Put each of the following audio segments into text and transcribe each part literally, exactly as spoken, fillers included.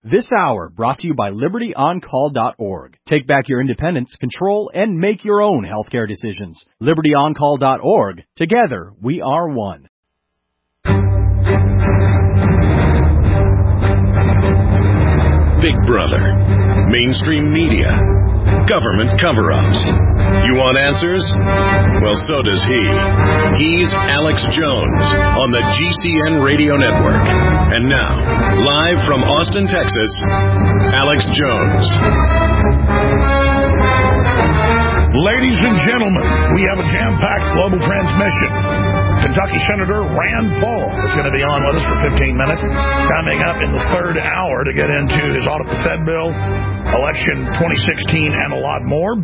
This hour brought to you by liberty on call dot org. Take back your independence, control, and make your own healthcare decisions. liberty on call dot org. Together, we are one. Big Brother, mainstream media, government cover-ups. You want answers? Well, so does he. He's Alex Jones on the G C N Radio Network. And now, live from Austin, Texas, Alex Jones. Ladies and gentlemen, we have a jam-packed global transmission. Kentucky Senator Rand Paul is going to be on with us for fifteen minutes, coming up in the third hour to get into his audit the Fed bill, election twenty sixteen, and a lot more.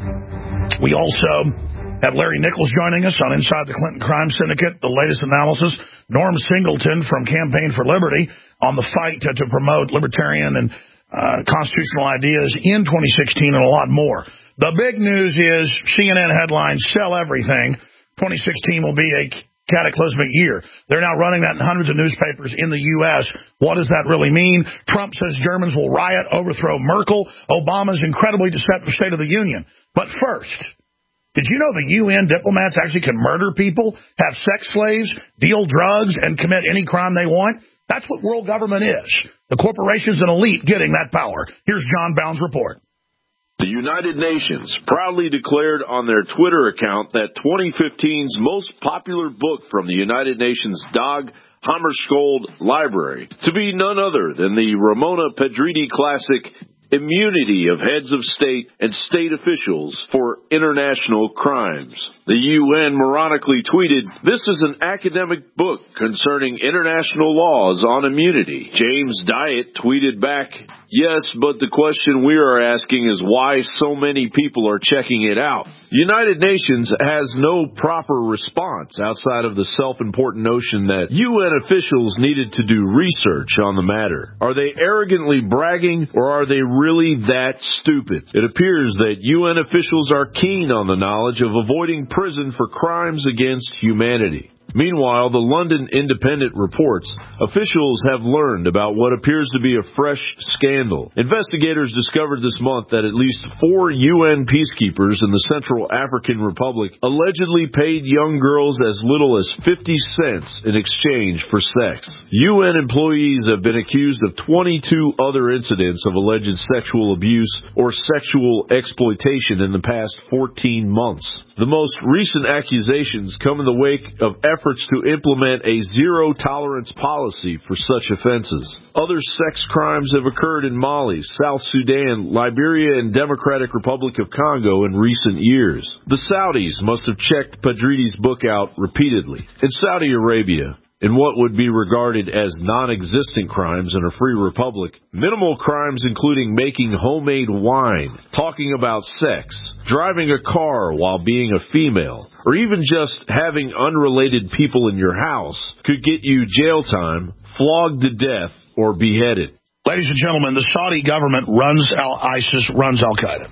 We also have Larry Nichols joining us on Inside the Clinton Crime Syndicate, the latest analysis. Norm Singleton from Campaign for Liberty on the fight to, to promote libertarian and uh, constitutional ideas in twenty sixteen, and a lot more. The big news is C N N headlines, sell everything. twenty sixteen will be a cataclysmic year. They're now running that in hundreds of newspapers in the U S What does that really mean? Trump says Germans will riot, overthrow Merkel. Obama's incredibly deceptive State of the Union. But first, did you know the U N diplomats actually can murder people, have sex slaves, deal drugs, and commit any crime they want? That's what world government is. The corporations and elite getting that power. Here's John Bound's report. The United Nations proudly declared on their Twitter account that twenty fifteen's most popular book from the United Nations Dag Hammarskjöld Library to be none other than the Ramona Pedretti classic, Immunity of Heads of State and State Officials for International Crimes. The U N moronically tweeted, "This is an academic book concerning international laws on immunity." James Diet tweeted back, "Yes, but the question we are asking is why so many people are checking it out." The United Nations has no proper response outside of the self-important notion that U N officials needed to do research on the matter. Are they arrogantly bragging, or are they really that stupid? It appears that U N officials are keen on the knowledge of avoiding prison for crimes against humanity. Meanwhile, the London Independent reports officials have learned about what appears to be a fresh scandal. Investigators discovered this month that at least four U N peacekeepers in the Central African Republic allegedly paid young girls as little as fifty cents in exchange for sex. U N employees have been accused of twenty-two other incidents of alleged sexual abuse or sexual exploitation in the past fourteen months. The most recent accusations come in the wake of efforts to implement a zero-tolerance policy for such offenses. Other sex crimes have occurred in Mali, South Sudan, Liberia, and Democratic Republic of Congo in recent years. The Saudis must have checked Pedretti's book out repeatedly. In Saudi Arabia, in what would be regarded as non-existent crimes in a free republic, minimal crimes including making homemade wine, talking about sex, driving a car while being a female, or even just having unrelated people in your house could get you jail time, flogged to death, or beheaded. Ladies and gentlemen, the Saudi government runs Al-ISIS, runs Al-Qaeda.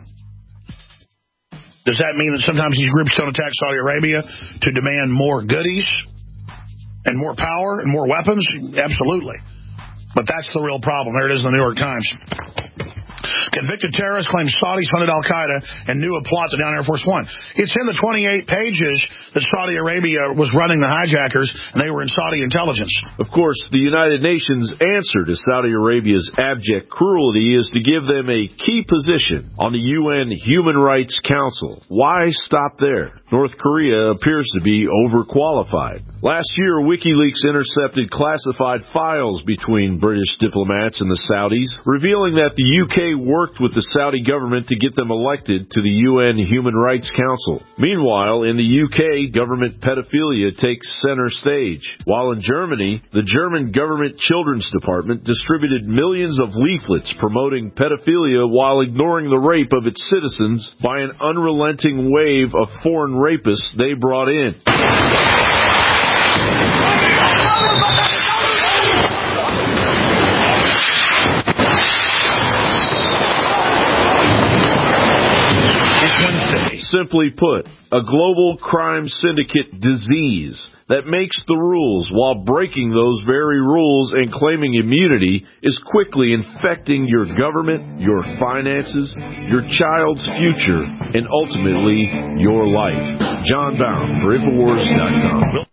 Does that mean that sometimes these groups don't attack Saudi Arabia to demand more goodies and more power and more weapons? Absolutely. But that's the real problem. There it is in the New York Times. Convicted terrorist claims Saudis funded Al-Qaeda and knew a plot to down Air Force One. It's in the twenty-eight pages that Saudi Arabia was running the hijackers, and they were in Saudi intelligence. Of course, the United Nations' answer to Saudi Arabia's abject cruelty is to give them a key position on the U N Human Rights Council. Why stop there? North Korea appears to be overqualified. Last year, WikiLeaks intercepted classified files between British diplomats and the Saudis, revealing that the U K worked with the Saudi government to get them elected to the U N Human Rights Council. Meanwhile, in the U K, government pedophilia takes center stage. While in Germany, the German government children's department distributed millions of leaflets promoting pedophilia while ignoring the rape of its citizens by an unrelenting wave of foreign rapists they brought in. simply put, a global crime syndicate disease that makes the rules while breaking those very rules and claiming immunity is quickly infecting your government, your finances, your child's future, and ultimately your life. John Baum for Infowars dot com.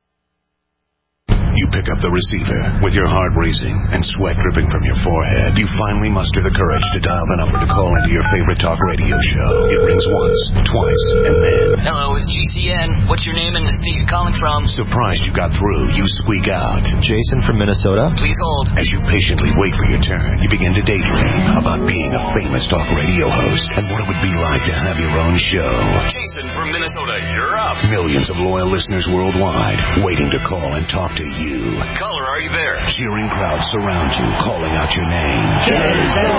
You pick up the receiver with your heart racing and sweat dripping from your forehead. You finally muster the courage to dial the number to call into your favorite talk radio show. It rings once, twice, and then... Hello, it's G C N. What's your name and the state you're calling from? Surprised you got through, you squeak out. Jason from Minnesota. Please hold. As you patiently wait for your turn, you begin to daydream about being a famous talk radio host and what it would be like to have your own show. Jason from Minnesota, you're up. Millions of loyal listeners worldwide waiting to call and talk to you. Caller, are you there? Cheering crowds surround you, calling out your name. Jason!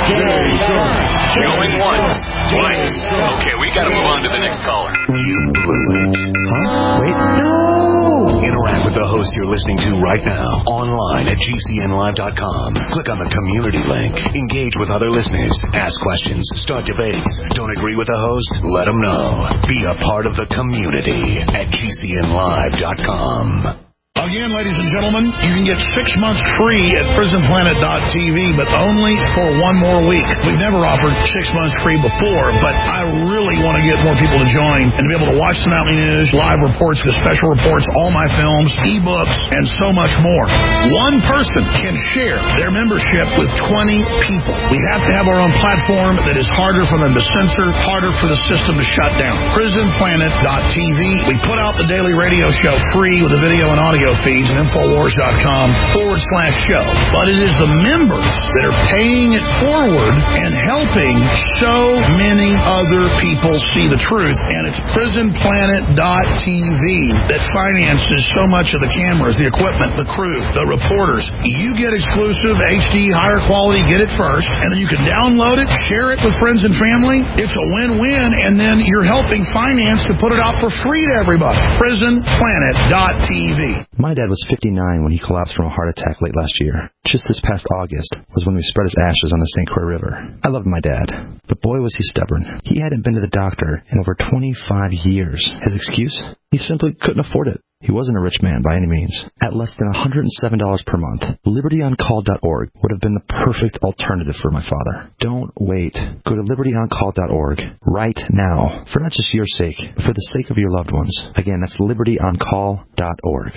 Jason! Going once, twice. Okay, we gotta move on to the next caller. You blew it. Huh? Wait. No! Interact with the host you're listening to right now, online at G C N live dot com. Click on the community link. Engage with other listeners. Ask questions. Start debates. Don't agree with the host? Let them know. Be a part of the community at G C N live dot com. Again, ladies and gentlemen, you can get six months free at prison planet dot t v, but only for one more week. We've never offered six months free before, but I really want to get more people to join and to be able to watch the nightly news, live reports, the special reports, all my films, ebooks, and so much more. One person can share their membership with twenty people. We have to have our own platform that is harder for them to censor, harder for the system to shut down. prison planet dot t v. We put out the daily radio show free with the video and audio feeds at Infowars dot com forward slash show. But it is the members that are paying it forward and helping so many other people see the truth. And it's prison planet dot t v that finances so much of the cameras, the equipment, the crew, the reporters. You get exclusive H D, higher quality, get it first, and then you can download it, share it with friends and family. It's a win-win, and then you're helping finance to put it out for free to everybody. prison planet dot t v. My dad was fifty-nine when he collapsed from a heart attack late last year. Just this past August was when we spread his ashes on the Saint Croix River. I loved my dad, but boy was he stubborn. He hadn't been to the doctor in over twenty-five years. His excuse? He simply couldn't afford it. He wasn't a rich man by any means. At less than one hundred seven dollars per month, liberty on call dot org would have been the perfect alternative for my father. Don't wait. Go to liberty on call dot org right now, for not just your sake, but for the sake of your loved ones. Again, that's liberty on call dot org.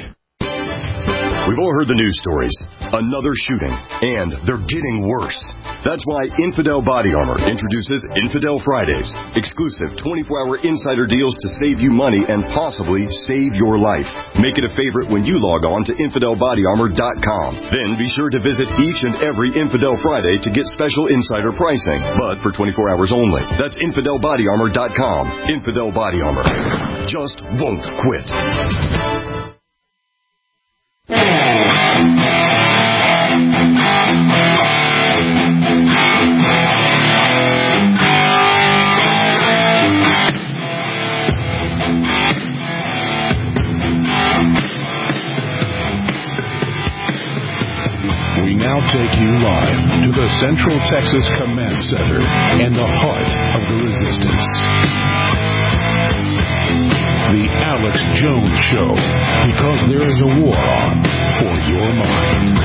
We've all heard the news stories. Another shooting, and they're getting worse. That's why Infidel Body Armor introduces Infidel Fridays, exclusive twenty-four hour insider deals to save you money and possibly save your life. Make it a favorite when you log on to infidel body armor dot com. Then be sure to visit each and every Infidel Friday to get special insider pricing, but for twenty-four hours only. That's infidel body armor dot com. Infidel Body Armor just won't quit. We now take you live to the Central Texas Command Center and the heart of the resistance. The Alex Jones Show, because there is a war on for your mind.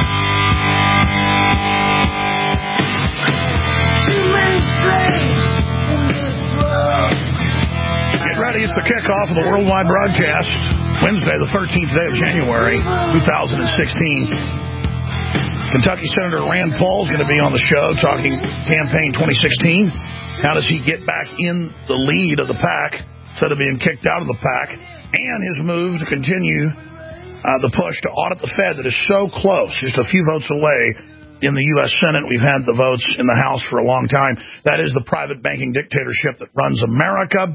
Get ready, it's the kickoff of the worldwide broadcast, Wednesday, the thirteenth day of January, two thousand sixteen. Kentucky Senator Rand Paul is going to be on the show talking campaign twenty sixteen. How does he get back in the lead of the pack instead of being kicked out of the pack? And his move to continue uh, the push to audit the Fed that is so close, just a few votes away in the U S Senate. We've had the votes in the House for a long time. That is the private banking dictatorship that runs America.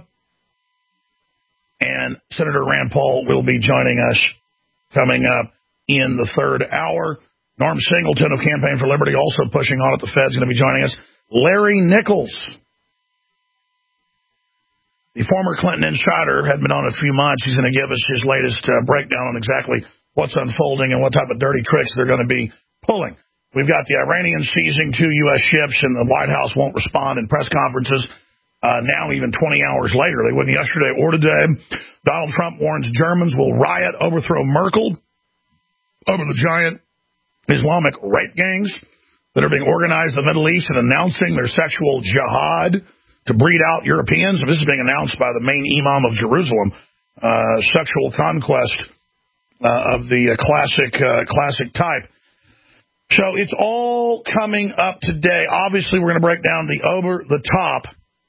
And Senator Rand Paul will be joining us coming up in the third hour. Norm Singleton of Campaign for Liberty, also pushing audit the Fed, is going to be joining us. Larry Nichols, the former Clinton insider, had been on a few months. He's going to give us his latest uh, breakdown on exactly what's unfolding and what type of dirty tricks they're going to be pulling. We've got the Iranians seizing two U S ships, and the White House won't respond in press conferences. Uh, now, even twenty hours later, they wouldn't yesterday or today. Donald Trump warns Germans will riot, overthrow Merkel over the giant Islamic rape gangs that are being organized in the Middle East and announcing their sexual jihad to breed out Europeans. And this is being announced by the main imam of Jerusalem, uh, sexual conquest uh, of the uh, classic uh, classic type. So it's all coming up today. Obviously, we're going to break down the over-the-top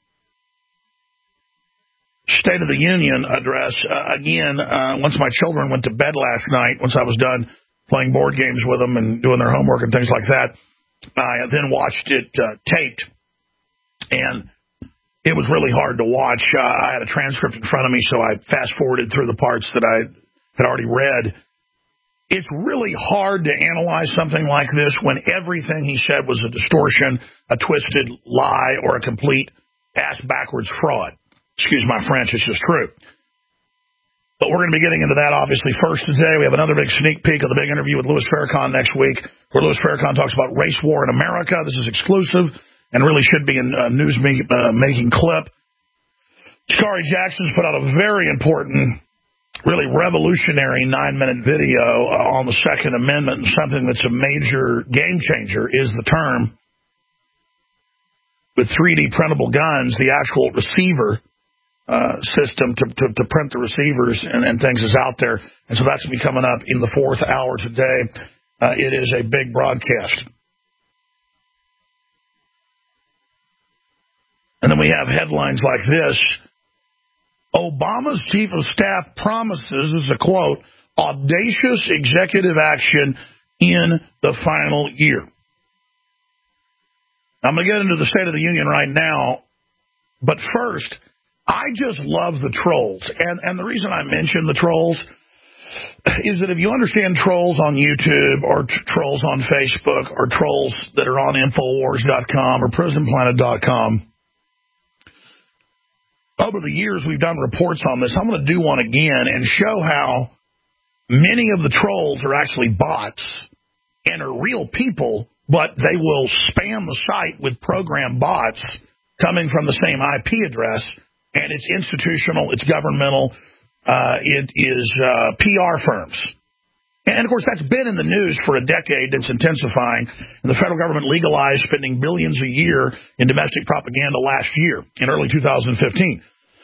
State of the Union address. Uh, again, uh, once my children went to bed last night, once I was done playing board games with them and doing their homework and things like that, I then watched it uh, taped, and it was really hard to watch. Uh, I had a transcript in front of me, so I fast-forwarded through the parts that I had already read. It's really hard to analyze something like this when everything he said was a distortion, a twisted lie, or a complete ass-backwards fraud. Excuse my French, it's just true. But we're going to be getting into that, obviously, first today. We have another big sneak peek of the big interview with Louis Farrakhan next week, where Louis Farrakhan talks about race war in America. This is exclusive and really should be a news-making clip. Sha'Carri Jackson's put out a very important, really revolutionary nine-minute video on the Second Amendment, and something that's a major game changer is the term. With three D printable guns, the actual receiver Uh, system to, to, to print the receivers and, and things is out there. And so that's going to be coming up in the fourth hour today. Uh, it is a big broadcast. And then we have headlines like this. Obama's chief of staff promises, this is a quote, audacious executive action in the final year. I'm going to get into the State of the Union right now. But first, I just love the trolls. And, and the reason I mention the trolls is that if you understand trolls on YouTube or t- trolls on Facebook or trolls that are on Infowars dot com or Prison Planet dot com, over the years we've done reports on this. I'm going to do one again and show how many of the trolls are actually bots and are real people, but they will spam the site with program bots coming from the same I P address. And it's institutional, it's governmental, uh, it is uh, P R firms. And, of course, that's been in the news for a decade. It's intensifying. And the federal government legalized spending billions a year in domestic propaganda last year, in early two thousand fifteen.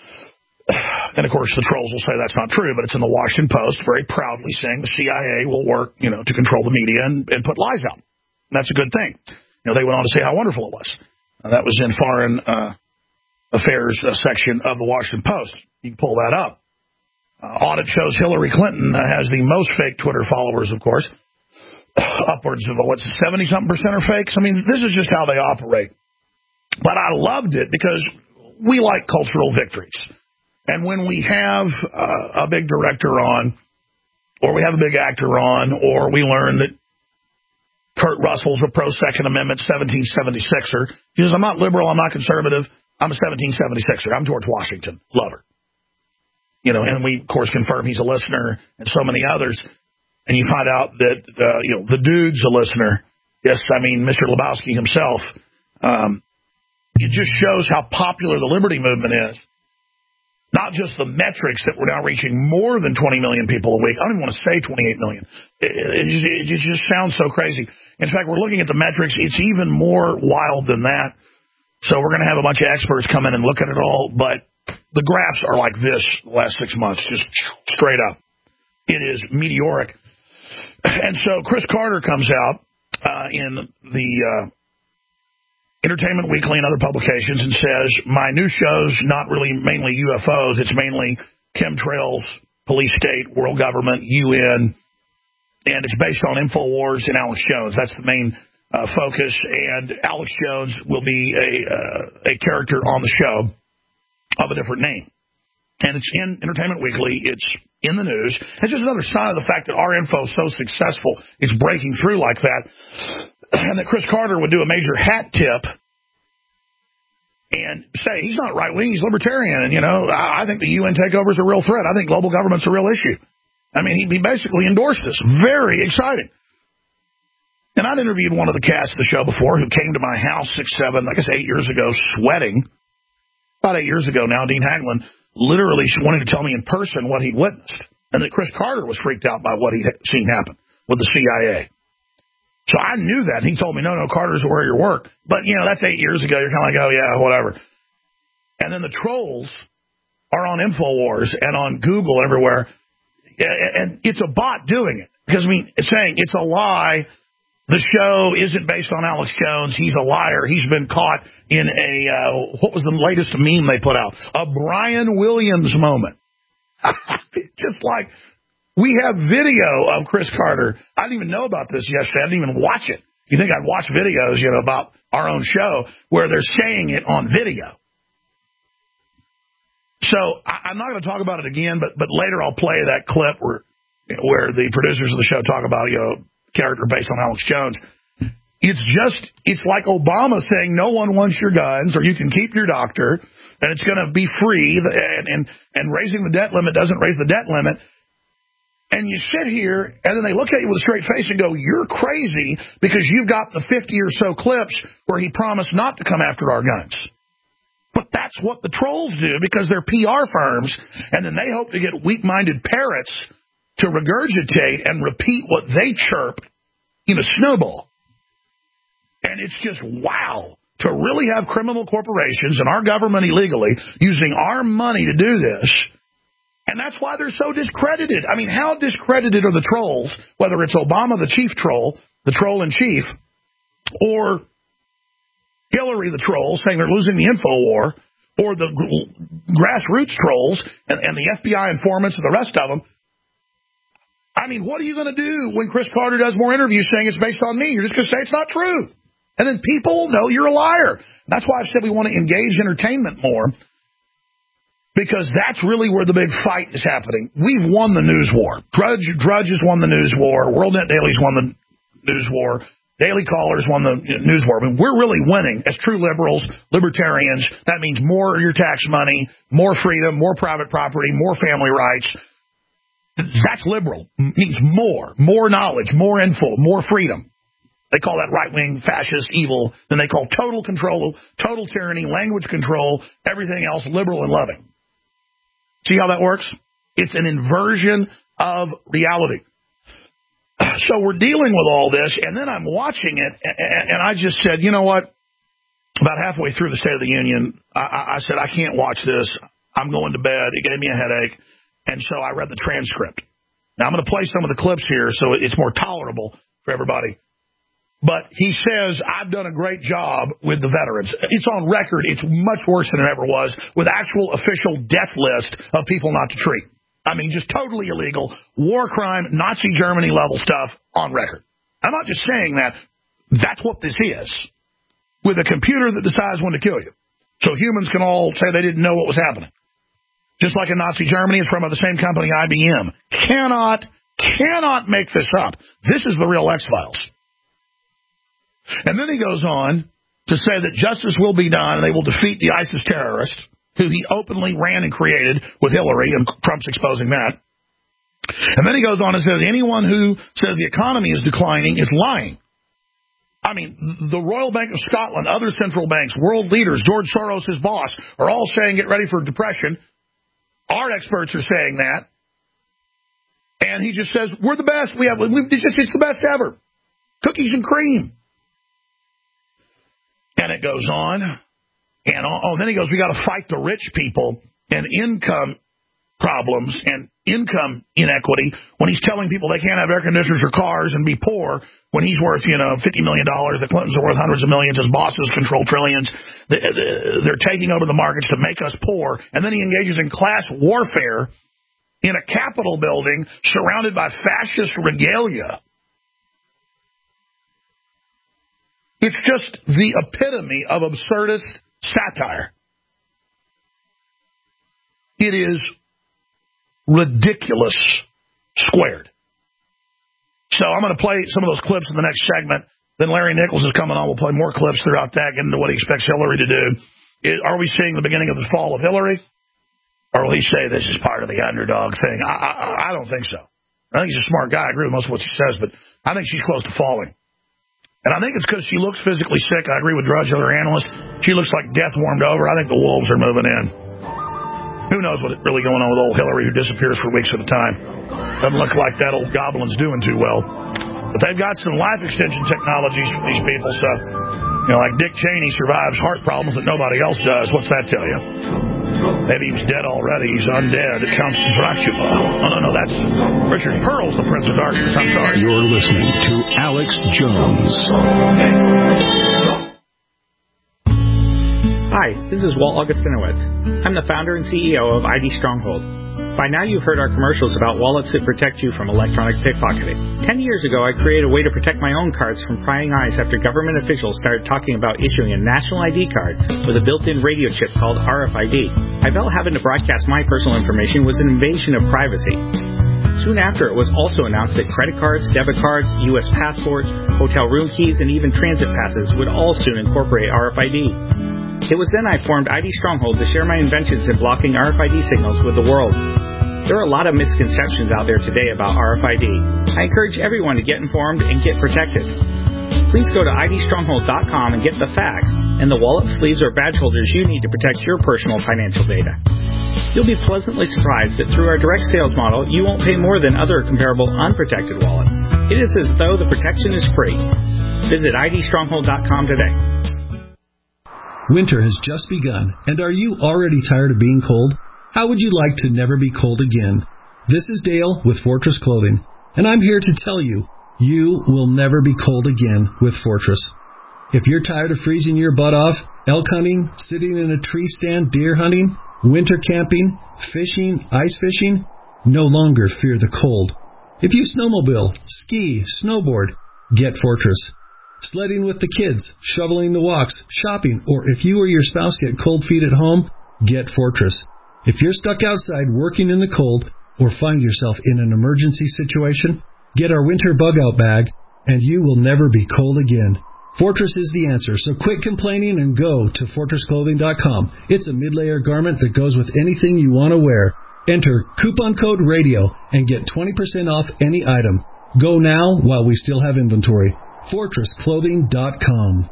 And, of course, the trolls will say that's not true, but it's in the Washington Post very proudly saying the C I A will work, you know, to control the media and, and put lies out. And that's a good thing. You know, they went on to say how wonderful it was. Uh, that was in foreign uh affairs uh, section of the Washington Post. You can pull that up. Uh, audit shows Hillary Clinton uh, has the most fake Twitter followers, of course. Upwards of, what, seventy-something percent are fakes? I mean, this is just how they operate. But I loved it because we like cultural victories. And when we have uh, a big director on, or we have a big actor on, or we learn that Kurt Russell's a pro-Second Amendment seventeen seventy-sixer, he says, I'm not liberal, I'm not conservative, I'm a seventeen seventy-sixer. I'm George Washington. Lover. You know, and we, of course, confirm he's a listener and so many others. And you find out that, uh, you know, the dude's a listener. Yes, I mean, Mister Lebowski himself. Um, it just shows how popular the liberty movement is. Not just the metrics that we're now reaching more than twenty million people a week. I don't even want to say twenty-eight million. It, it, just, it just sounds so crazy. In fact, we're looking at the metrics. It's even more wild than that. So we're going to have a bunch of experts come in and look at it all, but the graphs are like this the last six months, just straight up. It is meteoric. And so Chris Carter comes out uh, in the uh, Entertainment Weekly and other publications and says, my new show's not really mainly U F Os, it's mainly chemtrails, police state, world government, U N, and it's based on InfoWars and Alex Jones. That's the main Uh, focus, and Alex Jones will be a uh, a character on the show of a different name. And it's in Entertainment Weekly. It's in the news. It's just another sign of the fact that our info is so successful. It's breaking through like that. And that Chris Carter would do a major hat tip and say, he's not right-wing, he's libertarian. And, you know, I, I think the U N takeover is a real threat. I think global government's a real issue. I mean, he, he basically endorsed this. Very exciting. And I'd interviewed one of the cast of the show before who came to my house six, seven, I guess eight years ago, sweating about eight years ago now, Dean Haglund literally wanted to tell me in person what he'd witnessed, and that Chris Carter was freaked out by what he'd seen happen with the C I A. So I knew that. He told me, no, no, Carter's where you work. But, you know, that's eight years ago. You're kind of like, oh, yeah, whatever. And then the trolls are on InfoWars and on Google everywhere. And it's a bot doing it. Because, I mean, it's saying it's a lie. The show isn't based on Alex Jones. He's a liar. He's been caught in a, uh, what was the latest meme they put out? A Brian Williams moment. Just like, we have video of Chris Carter. I didn't even know about this yesterday. I didn't even watch it. You think I'd watch videos, you know, about our own show where they're saying it on video. So I, I'm not going to talk about it again, but but later I'll play that clip where where the producers of the show talk about, you know, character based on Alex Jones. It's just, it's like Obama saying no one wants your guns or you can keep your doctor and it's going to be free and, and, and raising the debt limit doesn't raise the debt limit. And you sit here and then they look at you with a straight face and go, you're crazy because you've got the fifty or so clips where he promised not to come after our guns. But that's what the trolls do because they're P R firms, and then they hope to get weak-minded parrots to regurgitate and repeat what they chirp in a snowball. And it's just, wow, to really have criminal corporations and our government illegally using our money to do this, and that's why they're so discredited. I mean, how discredited are the trolls, whether it's Obama, the chief troll, the troll-in-chief, or Hillary, the troll, saying they're losing the info war, or the grassroots trolls and, and the F B I informants and the rest of them. I mean, what are you going to do when Chris Carter does more interviews saying it's based on me? You're just going to say it's not true. And then people know you're a liar. That's why I've said we want to engage entertainment more, because that's really where the big fight is happening. We've won the news war. Drudge, Drudge has won the news war. WorldNet Daily's won the news war. Daily Callers won the news war. I mean, we're really winning as true liberals, libertarians. That means more of your tax money, more freedom, more private property, more family rights. That's liberal. It means more, more knowledge, more info, more freedom. They call that right-wing, fascist, evil. Then they call total control, total tyranny, language control, everything else liberal and loving. See how that works? It's an inversion of reality. So we're dealing with all this, and then I'm watching it, and I just said, you know what? About halfway through the State of the Union, I, I said, I can't watch this. I'm going to bed. It gave me a headache, and so I read the transcript. Now, I'm going to play some of the clips here so it's more tolerable for everybody. But he says, I've done a great job with the veterans. It's on record. It's much worse than it ever was, with actual official death list of people not to treat. I mean, just totally illegal, war crime, Nazi Germany level stuff on record. I'm not just saying that. That's what this is, with a computer that decides when to kill you. So humans can all say they didn't know what was happening. Just like in Nazi Germany, it's from the same company, I B M. Cannot, cannot make this up. This is the real X-Files. And then he goes on to say that justice will be done and they will defeat the ISIS terrorists, who he openly ran and created with Hillary, and Trump's exposing that. And then he goes on and says anyone who says the economy is declining is lying. I mean, the Royal Bank of Scotland, other central banks, world leaders, George Soros, his boss, are all saying get ready for depression. Our experts are saying that. And he just says, we're the best. We have, we've, it's, just, it's the best ever. Cookies and cream. And it goes on. And oh, then he goes, we got to fight the rich people and income problems and income inequity, when he's telling people they can't have air conditioners or cars and be poor when he's worth, you know, fifty million dollars. The Clintons are worth hundreds of millions. His bosses control trillions. They're taking over the markets to make us poor. And then he engages in class warfare in a Capitol building surrounded by fascist regalia. It's just the epitome of absurdist satire. It is ridiculous squared. So I'm going to play some of those clips in the next segment. Then Larry Nichols is coming on. We'll play more clips throughout that, get into what he expects Hillary to do. It, are we seeing the beginning of the fall of Hillary? Or will he say this is part of the underdog thing? I, I, I don't think so. I think he's a smart guy. I agree with most of what she says, but I think she's close to falling. And I think it's because she looks physically sick. I agree with Drudge, other analysts. She looks like death warmed over. I think the wolves are moving in. Who knows what's really going on with old Hillary, who disappears for weeks at a time. Doesn't look like that old goblin's doing too well. But they've got some life extension technologies for these people, so, you know, like Dick Cheney survives heart problems that nobody else does. What's that tell you? Maybe he was dead already. He's undead. It counts as Dracula. Oh, no, no, that's Richard Pearl's the Prince of Darkness. I'm sorry. You're listening to Alex Jones. Hi, this is Walt Augustinowitz. I'm the founder and C E O of I D Stronghold. By now you've heard our commercials about wallets that protect you from electronic pickpocketing. Ten years ago, I created a way to protect my own cards from prying eyes after government officials started talking about issuing a national I D card with a built-in radio chip called R F I D. I felt having to broadcast my personal information was an invasion of privacy. Soon after, it was also announced that credit cards, debit cards, U S passports, hotel room keys, and even transit passes would all soon incorporate R F I D. It was then I formed I D Stronghold to share my inventions in blocking R F I D signals with the world. There are a lot of misconceptions out there today about R F I D. I encourage everyone to get informed and get protected. Please go to I D stronghold dot com and get the facts and the wallet, sleeves, or badge holders you need to protect your personal financial data. You'll be pleasantly surprised that through our direct sales model, you won't pay more than other comparable unprotected wallets. It is as though the protection is free. Visit I D stronghold dot com today. Winter has just begun, and are you already tired of being cold? How would you like to never be cold again? This is Dale with Fortress Clothing, and I'm here to tell you, you will never be cold again with Fortress. If you're tired of freezing your butt off, elk hunting, sitting in a tree stand, deer hunting, winter camping, fishing, ice fishing, no longer fear the cold. If you snowmobile, ski, snowboard, get Fortress. Sledding with the kids, shoveling the walks, shopping, or if you or your spouse get cold feet at home, get Fortress. If you're stuck outside working in the cold or find yourself in an emergency situation, get our winter bug-out bag, and you will never be cold again. Fortress is the answer, so quit complaining and go to fortress clothing dot com. It's a mid-layer garment that goes with anything you want to wear. Enter coupon code RADIO and get twenty percent off any item. Go now while we still have inventory. fortress clothing dot com.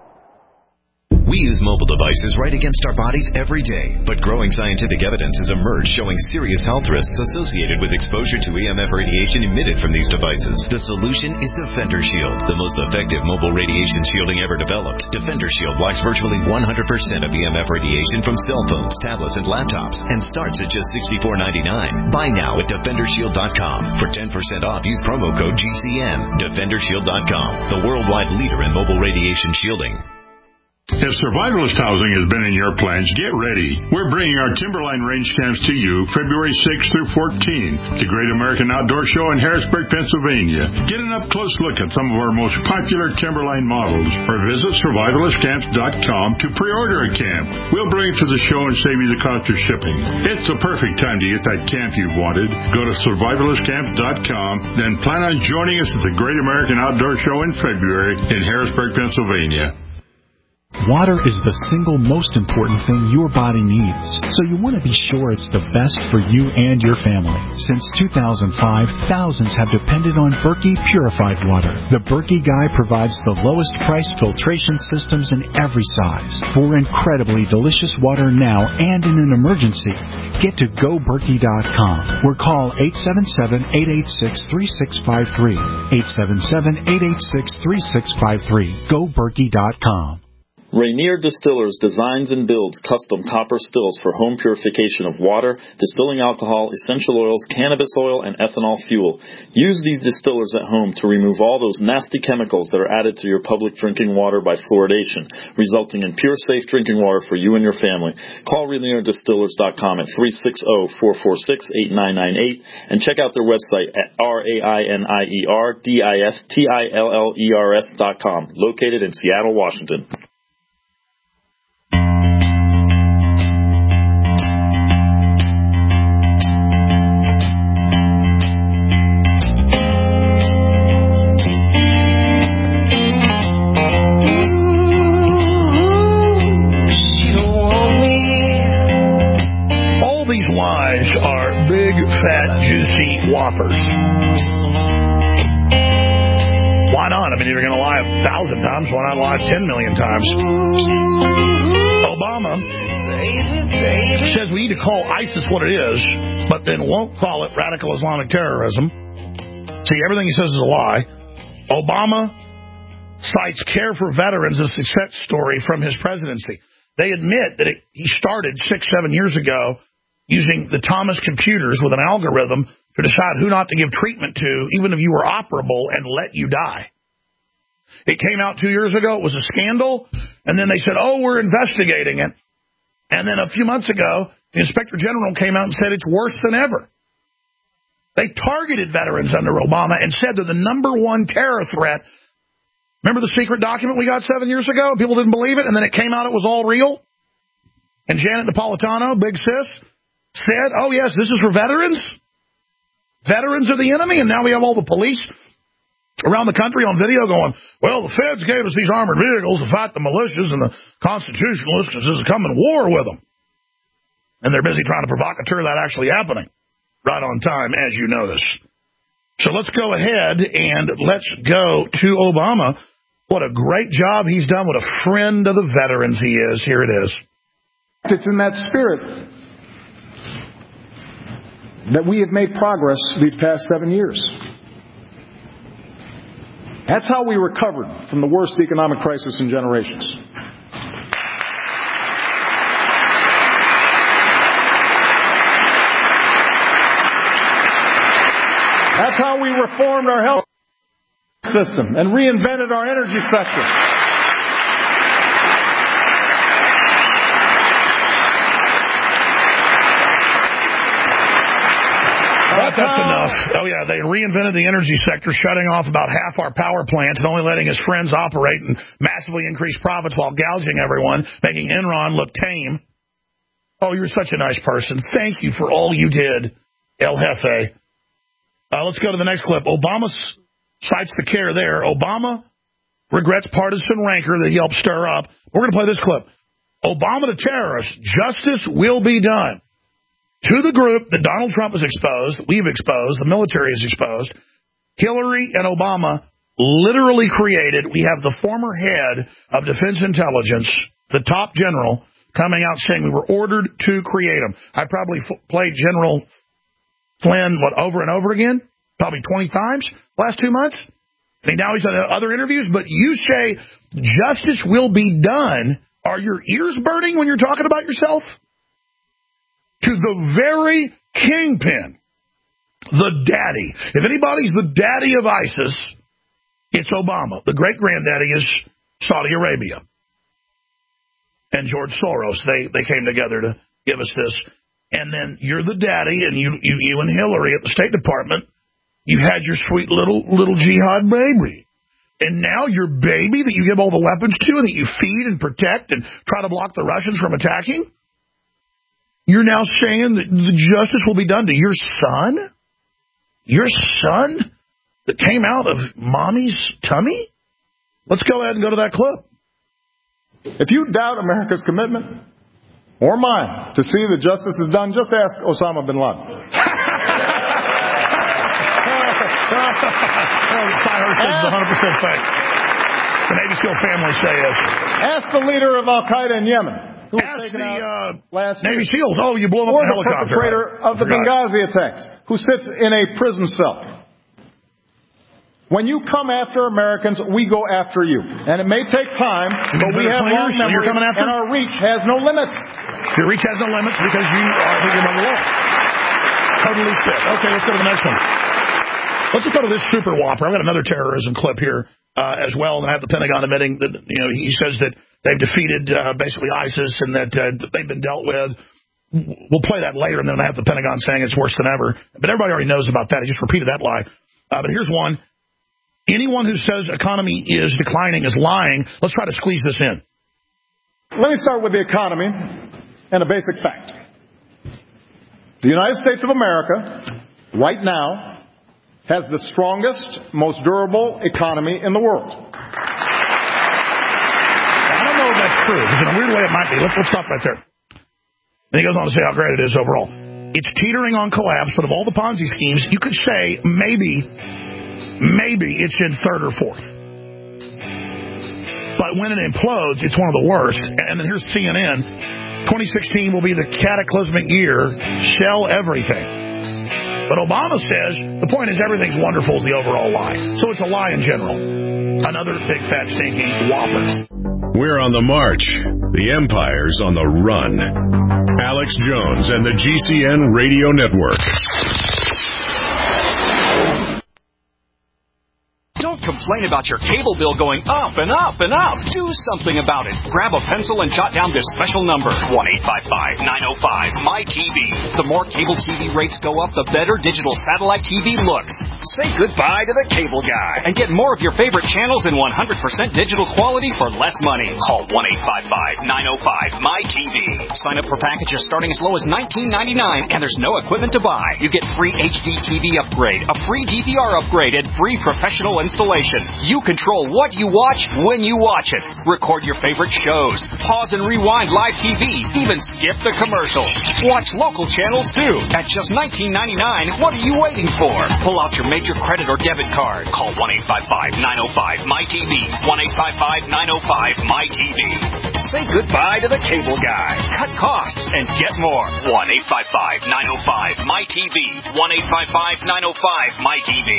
We use mobile devices right against our bodies every day, but growing scientific evidence has emerged showing serious health risks associated with exposure to E M F radiation emitted from these devices. The solution is Defender Shield, the most effective mobile radiation shielding ever developed. Defender Shield blocks virtually one hundred percent of E M F radiation from cell phones, tablets, and laptops, and starts at just sixty-four ninety-nine. Buy now at defender shield dot com. For ten percent off, use promo code G C N. defender shield dot com, the worldwide leader in mobile radiation shielding. If survivalist housing has been in your plans, get ready. We're bringing our Timberline range camps to you February sixth through fourteenth, the Great American Outdoor Show in Harrisburg, Pennsylvania. Get an up-close look at some of our most popular Timberline models, or visit survivalist camps dot com to pre-order a camp. We'll bring it to the show and save you the cost of shipping. It's the perfect time to get that camp you've wanted. Go to survivalist camps dot com, then plan on joining us at the Great American Outdoor Show in February in Harrisburg, Pennsylvania. Water is the single most important thing your body needs, so you want to be sure it's the best for you and your family. Since two thousand five, thousands have depended on Berkey purified water. The Berkey Guy provides the lowest price filtration systems in every size. For incredibly delicious water now and in an emergency, get to go berkey dot com or call eight seven seven, eight eight six, three six five three. eight seven seven, eight eight six, three six five three. go berkey dot com. Rainier Distillers designs and builds custom copper stills for home purification of water, distilling alcohol, essential oils, cannabis oil, and ethanol fuel. Use these distillers at home to remove all those nasty chemicals that are added to your public drinking water by fluoridation, resulting in pure, safe drinking water for you and your family. Call Rainier Distillers dot com at three six zero, four four six, eight nine nine eight and check out their website at R A I N I E R D I S T I L L E R S dot com, located in Seattle, Washington. Whoppers. Why not? I mean, if you're going to lie a thousand times, why not lie ten million times? Obama says we need to call ISIS what it is, but then won't call it radical Islamic terrorism. See, everything he says is a lie. Obama cites Care for Veterans as a success story from his presidency. They admit that it, he started six, seven years ago using the Thomas computers with an algorithm to decide who not to give treatment to, even if you were operable, and let you die. It came out two years ago. It was a scandal. And then they said, oh, we're investigating it. And then a few months ago, the Inspector General came out and said it's worse than ever. They targeted veterans under Obama and said they're the number one terror threat. Remember the secret document we got seven years ago? People didn't believe it, and then it came out it was all real. And Janet Napolitano, big sis, said, oh, yes, this is for veterans. Veterans are the enemy, and now we have all the police around the country on video going, well, the feds gave us these armored vehicles to fight the militias and the constitutionalists because this is coming war with them. And they're busy trying to provocateur that actually happening right on time, as you notice. So let's go ahead and let's go to Obama. What a great job he's done. What a friend of the veterans he is. Here it is. It's in that spirit that we have made progress these past seven years. That's how we recovered from the worst economic crisis in generations. That's how we reformed our health system and reinvented our energy sector. That's, That's enough. Oh, yeah, they reinvented the energy sector, shutting off about half our power plants and only letting his friends operate and massively increase profits while gouging everyone, making Enron look tame. Oh, you're such a nice person. Thank you for all you did, El Jefe. Uh, let's go to the next clip. Obama cites the care there. Obama regrets partisan rancor that he helped stir up. We're going to play this clip. Obama to terrorists. Justice will be done. To the group that Donald Trump has exposed, we've exposed, the military has exposed, Hillary and Obama literally created, we have the former head of Defense Intelligence, the top general, coming out saying we were ordered to create them. I probably f- played General Flynn, what, over and over again? Probably twenty times last two months. I think now he's done other interviews, but you say justice will be done. Are your ears burning when you're talking about yourself? To the very kingpin, the daddy. If anybody's the daddy of ISIS, it's Obama. The great-granddaddy is Saudi Arabia. And George Soros, they, they came together to give us this. And then you're the daddy, and you, you, you and Hillary at the State Department, you had your sweet little, little jihad baby. And now your baby that you give all the weapons to and that you feed and protect and try to block the Russians from attacking, you're now saying that the justice will be done to your son? Your son that came out of mommy's tummy? Let's go ahead and go to that clip. If you doubt America's commitment, or mine, to see that justice is done, just ask Osama bin Laden. Cyrus is one hundred percent fake. The Navy SEAL family say is. Ask the leader of Al-Qaeda in Yemen. Who was Ask taken the out uh, last Navy year. SEALs. Oh, you blew up Or a the helicopter. perpetrator of the Benghazi attacks, who sits in a prison cell. When you come after Americans, we go after you. And it may take time, but we have long memories, and our reach has no limits. Your reach has no limits because you are who you're the law. Totally fit. Okay, let's go to the next one. Let's just go to this super whopper. I've got another terrorism clip here uh, as well, and I have the Pentagon admitting that, you know, he says that they've defeated uh, basically ISIS and that uh, they've been dealt with. We'll play that later, and then I have the Pentagon saying it's worse than ever. But everybody already knows about that. He just repeated that lie. Uh, but here's one. Anyone who says economy is declining is lying. Let's try to squeeze this in. Let me start with the economy and a basic fact. The United States of America, right now, has the strongest, most durable economy in the world. I don't know if that's true, because in a weird way it might be. Let's, let's stop right there. Then he goes on to say how great it is overall. It's teetering on collapse, but of all the Ponzi schemes, you could say maybe, maybe it's in third or fourth. But when it implodes, it's one of the worst. And then here's C N N. twenty sixteen will be the cataclysmic year. Sell everything. But Obama says the point is everything's wonderful is the overall lie. So it's a lie in general. Another big, fat, stinking whopper. We're on the march. The empire's on the run. Alex Jones and the G C N Radio Network. Don't complain about your cable bill going up and up and up. Do something about it. Grab a pencil and jot down this special number, one eight five five, nine oh five, M Y T V. The more cable T V rates go up, the better digital satellite T V looks. Say goodbye to the cable guy and get more of your favorite channels in one hundred percent digital quality for less money. Call one eight five five, nine oh five, M Y T V. Sign up for packages starting as low as nineteen ninety-nine, and there's no equipment to buy. You get free H D T V upgrade, a free D V R upgrade, and free professional installation. You control what you watch when you watch it. Record your favorite shows. Pause and rewind live T V. Even skip the commercials. Watch local channels too. At just nineteen ninety-nine, what are you waiting for? Pull out your major credit or debit card. Call one eight five five, nine oh five, M Y T V. one eight five five, nine oh five, M Y T V. Say goodbye to the cable guy. Cut costs and get more. one eight five five, nine oh five, M Y T V. one eight five five, nine oh five, M Y T V.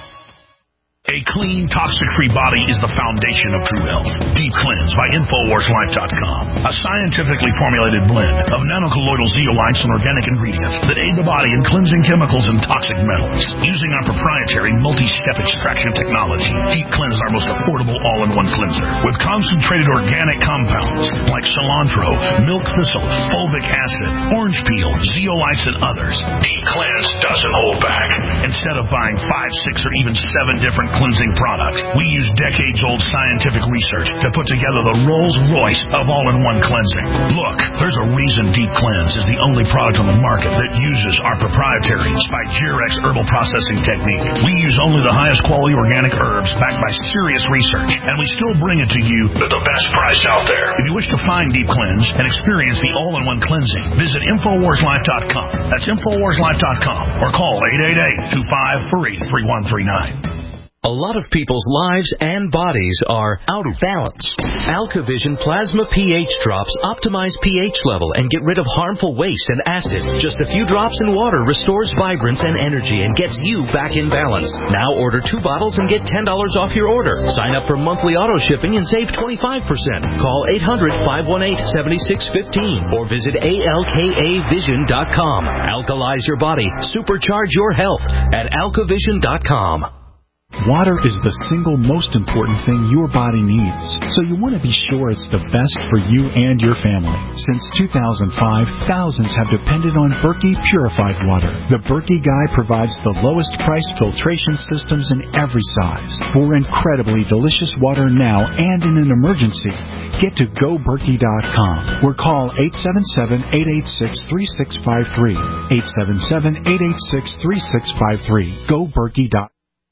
A clean, toxic-free body is the foundation of true health. Deep Cleanse by Infowars Life dot com. A scientifically formulated blend of nanocolloidal zeolites and organic ingredients that aid the body in cleansing chemicals and toxic metals. Using our proprietary multi-step extraction technology, Deep Cleanse is our most affordable all-in-one cleanser. With concentrated organic compounds like cilantro, milk thistle, fulvic acid, orange peel, zeolites, and others. Deep Cleanse doesn't hold back. Instead of buying five, six, or even seven different cleansing products, we use decades-old scientific research to put together the Rolls-Royce of all-in-one cleansing. Look, there's a reason Deep Cleanse is the only product on the market that uses our proprietary Spigerex herbal processing technique. We use only the highest quality organic herbs backed by serious research, and we still bring it to you at the best price out there. If you wish to find Deep Cleanse and experience the all-in-one cleansing, visit Infowars Life dot com. That's Infowars Life dot com, or call eight eight eight, two five three, three one three nine. A lot of people's lives and bodies are out of balance. AlkaVision Plasma pH drops optimize pH level and get rid of harmful waste and acid. Just a few drops in water restores vibrance and energy and gets you back in balance. Now order two bottles and get ten dollars off your order. Sign up for monthly auto shipping and save twenty-five percent. Call eight hundred, five one eight, seven six one five or visit A L K A vision dot com. Alkalize your body. Supercharge your health at alkavision dot com. Water is the single most important thing your body needs, so you want to be sure it's the best for you and your family. Since two thousand five, thousands have depended on Berkey purified water. The Berkey Guy provides the lowest price filtration systems in every size. For incredibly delicious water now and in an emergency, get to go berkey dot com or call eight seven seven, eight eight six, three six five three. eight seven seven, eight eight six, three six five three. go berkey dot com.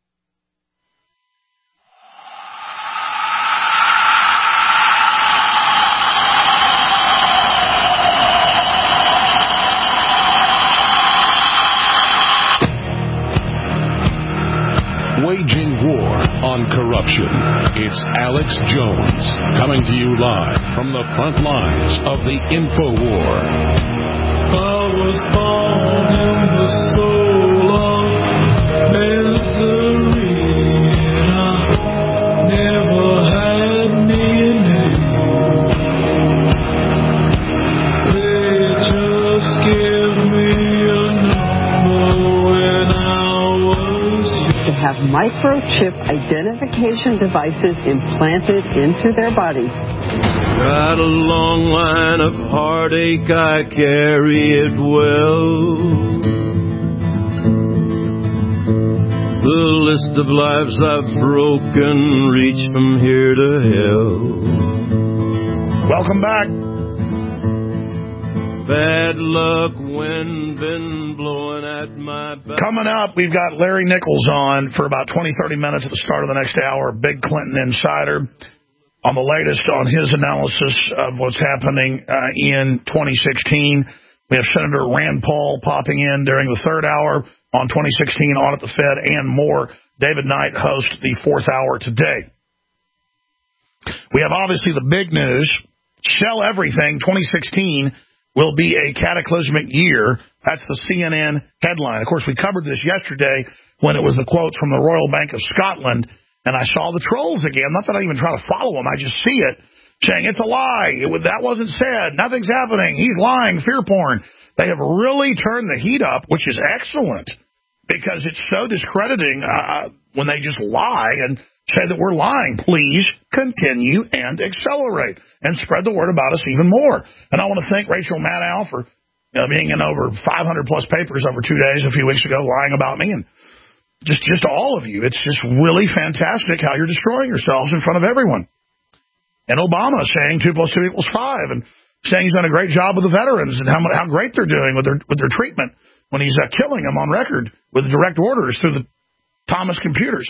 Waging war on corruption. It's Alex Jones coming to you live from the front lines of the InfoWar. I was born in the soul of misery. I never had me a name. They just give me a number when I was young. To have microchip identification devices implanted into their body. Got a long line of heartache, I carry it well. The list of lives I've broken reach from here to hell. Welcome back. Bad luck, wind been blowing at my back. Coming up, we've got Larry Nichols on for about twenty, thirty minutes at the start of the next hour, Big Clinton Insider, on the latest on his analysis of what's happening uh, in twenty sixteen. We have Senator Rand Paul popping in during the third hour on twenty sixteen Audit the Fed and more. David Knight hosts the fourth hour today. We have obviously the big news. Sell everything. twenty sixteen will be a cataclysmic year. That's the C N N headline. Of course, we covered this yesterday when it was the quotes from the Royal Bank of Scotland, and I saw the trolls again. Not that I even try to follow them. I just see it, saying it's a lie. It, that wasn't said. Nothing's happening. He's lying. Fear porn. They have really turned the heat up, which is excellent, because it's so discrediting uh, when they just lie and say that we're lying. Please continue and accelerate and spread the word about us even more. And I want to thank Rachel Maddow for uh, being in over five hundred plus papers over two days a few weeks ago lying about me, and just, just all of you. It's just really fantastic how you're destroying yourselves in front of everyone. And Obama saying two plus two equals five, and saying he's done a great job with the veterans and how, how great they're doing with their with their treatment when he's uh, killing them on record with direct orders through the Thomas computers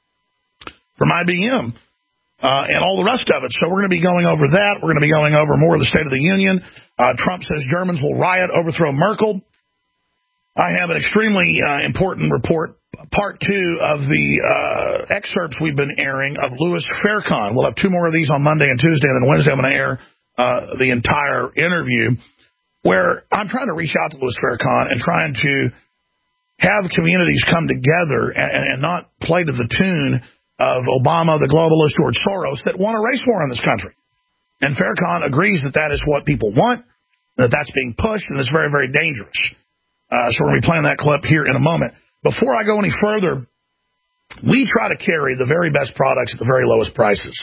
from I B M uh, and all the rest of it. So we're going to be going over that. We're going to be going over more of the State of the Union. Uh, Trump says Germans will riot, overthrow Merkel. I have an extremely uh, important report, part two of the uh, excerpts we've been airing of Louis Farrakhan. We'll have two more of these on Monday and Tuesday, and then Wednesday I'm going to air uh, the entire interview, where I'm trying to reach out to Louis Farrakhan and trying to have communities come together and, and not play to the tune of Obama, the globalist, George Soros, that want a race war in this country. And Farrakhan agrees that that is what people want, that that's being pushed, and it's very, very dangerous. Uh, so we're going to be playing that clip here in a moment. Before I go any further, we try to carry the very best products at the very lowest prices.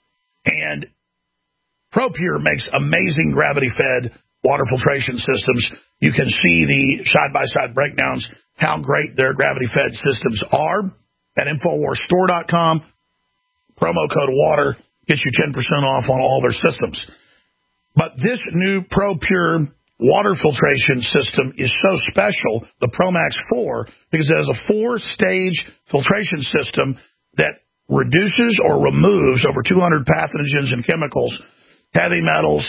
And ProPure makes amazing gravity-fed water filtration systems. You can see the side-by-side breakdowns, how great their gravity-fed systems are at Infowars Store dot com. Promo code WATER gets you ten percent off on all their systems. But this new ProPure water filtration system is so special, the ProMax four, because it has a four-stage filtration system that reduces or removes over two hundred pathogens and chemicals, heavy metals,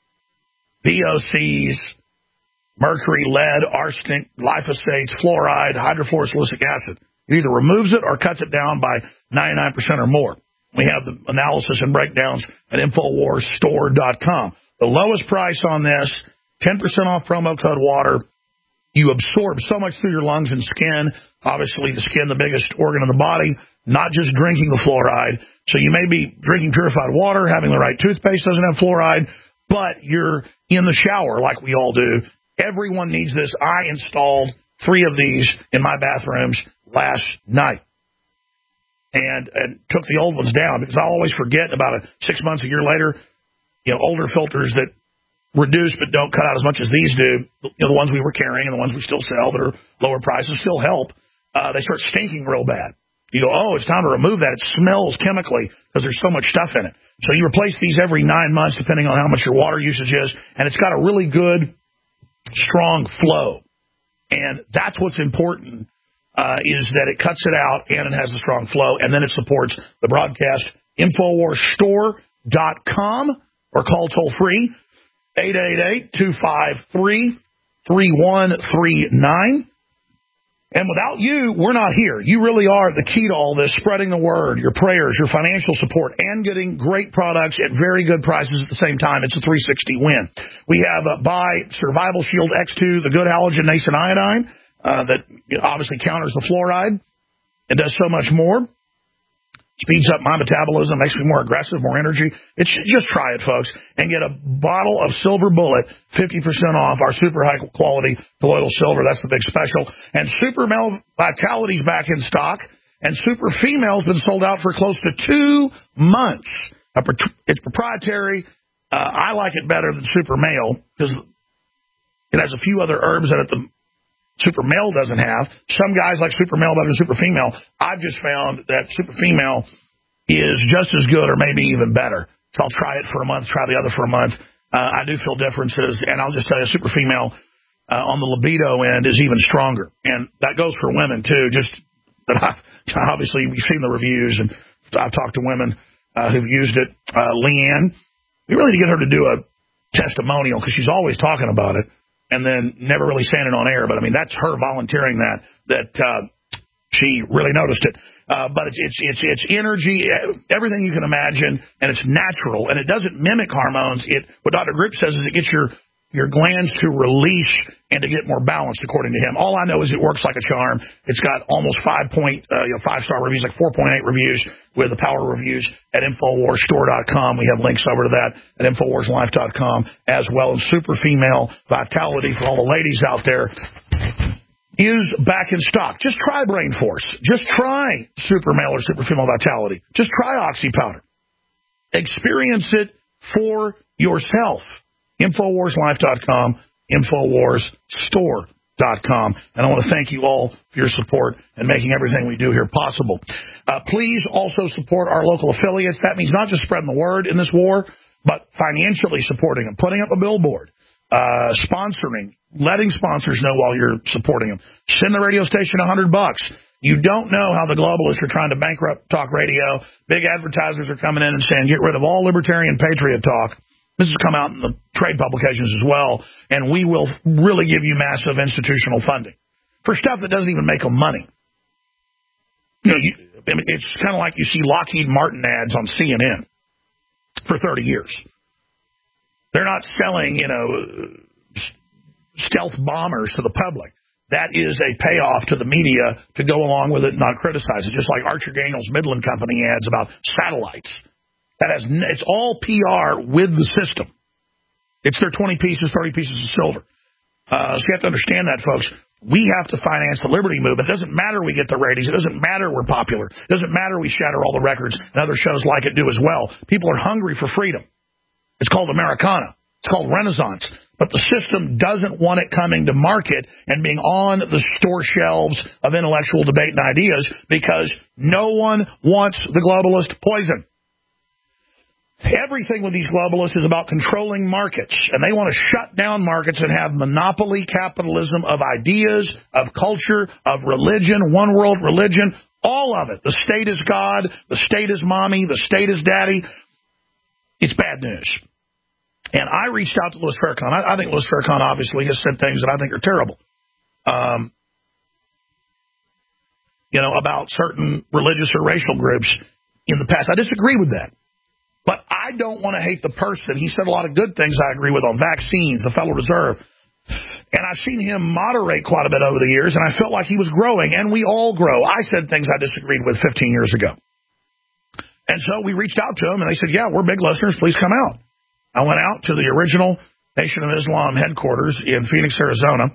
V O Cs, mercury, lead, arsenic, glyphosates, fluoride, hydrofluorosilicic acid. It either removes it or cuts it down by ninety-nine percent or more. We have the analysis and breakdowns at Infowars Store dot com. The lowest price on this, ten percent off promo code WATER. You absorb so much through your lungs and skin. Obviously, the skin, the biggest organ in the body, not just drinking the fluoride. So you may be drinking purified water, having the right toothpaste doesn't have fluoride, but you're in the shower like we all do. Everyone needs this. I installed three of these in my bathrooms last night and, and took the old ones down because I always forget about a six months, a year later, you know, older filters that reduce but don't cut out as much as these do, you know, the ones we were carrying and the ones we still sell that are lower prices still help. Uh, they start stinking real bad. You go, oh, it's time to remove that. It smells chemically because there's so much stuff in it. So you replace these every nine months depending on how much your water usage is, and it's got a really good, strong flow. And that's what's important, uh, is that it cuts it out and it has a strong flow, and then it supports the broadcast. Infowars Store dot com or call toll-free eight eight eight, two five three, three one three nine. And without you, we're not here. You really are the key to all this, spreading the word, your prayers, your financial support, and getting great products at very good prices at the same time. It's a three sixty win. We have uh, buy Survival Shield X two, the good halogen nascent iodine uh, that obviously counters the fluoride. It does so much more. Speeds up my metabolism, makes me more aggressive, more energy. It's just try it, folks, and get a bottle of Silver Bullet, fifty percent off our super high quality colloidal silver. That's the big special. And Super Male Vitality's back in stock, and Super Female's been sold out for close to two months. It's proprietary. Uh, I like it better than Super Male because it has a few other herbs that the Super Male doesn't have. Some guys like Super Male better than Super Female. I've just found that Super Female is just as good or maybe even better. So I'll try it for a month, try the other for a month. Uh, I do feel differences, and I'll just tell you, Super Female uh, on the libido end is even stronger. And that goes for women, too. Just that I, obviously, we've seen the reviews, and I've talked to women uh, who've used it. Uh, Leanne, we really need to get her to do a testimonial because she's always talking about it. And then never really saying it on air. But, I mean, that's her volunteering that, that uh, She really noticed it. Uh, but it's, it's, it's, it's energy, everything you can imagine, and it's natural, and it doesn't mimic hormones. It, what Doctor Grip says is it gets your, your glands to release and to get more balanced, according to him. All I know is it works like a charm. It's got almost five point, uh, you know, five-star reviews, like four point eight reviews with the power reviews at Infowars Store dot com. We have links over to that at Infowars Life dot com, as well as Super Female Vitality for all the ladies out there. Is back in stock. Just try Brain Force. Just try Super Male or Super Female Vitality. Just try Oxy Powder. Experience it for yourself. Infowars Life dot com, Infowars Store dot com. And I want to thank you all for your support and making everything we do here possible. Uh, please also support our local affiliates. That means not just spreading the word in this war, but financially supporting them, putting up a billboard, uh, sponsoring, letting sponsors know while you're supporting them. Send the radio station a hundred bucks. You don't know how the globalists are trying to bankrupt talk radio. Big advertisers are coming in and saying, get rid of all libertarian patriot talk. This has come out in the trade publications as well, and we will really give you massive institutional funding for stuff that doesn't even make them money. You know, you, I mean, it's kind of like you see Lockheed Martin ads on C N N for thirty years. They're not selling, you know, stealth bombers to the public. That is a payoff to the media to go along with it and not criticize it, just like Archer Daniels Midland Company ads about satellites. That has, it's all P R with the system. It's their twenty pieces, thirty pieces of silver. Uh, so you have to understand that, folks. We have to finance the liberty movement. It doesn't matter we get the ratings. It doesn't matter we're popular. It doesn't matter we shatter all the records and other shows like it do as well. People are hungry for freedom. It's called Americana. It's called Renaissance. But the system doesn't want it coming to market and being on the store shelves of intellectual debate and ideas because no one wants the globalist poison. Everything with these globalists is about controlling markets, and they want to shut down markets and have monopoly capitalism of ideas, of culture, of religion, one world religion, all of it. The state is God, the state is mommy, the state is daddy. It's bad news. And I reached out to Louis Farrakhan. I, I think Louis Farrakhan obviously has said things that I think are terrible. Um, you know, about certain religious or racial groups in the past. I disagree with that. But I don't want to hate the person. He said a lot of good things I agree with on vaccines, the Federal Reserve. And I've seen him moderate quite a bit over the years, and I felt like he was growing, and we all grow. I said things I disagreed with fifteen years ago. And so we reached out to him, and they said, yeah, we're big listeners. Please come out. I went out to the original Nation of Islam headquarters in Phoenix, Arizona,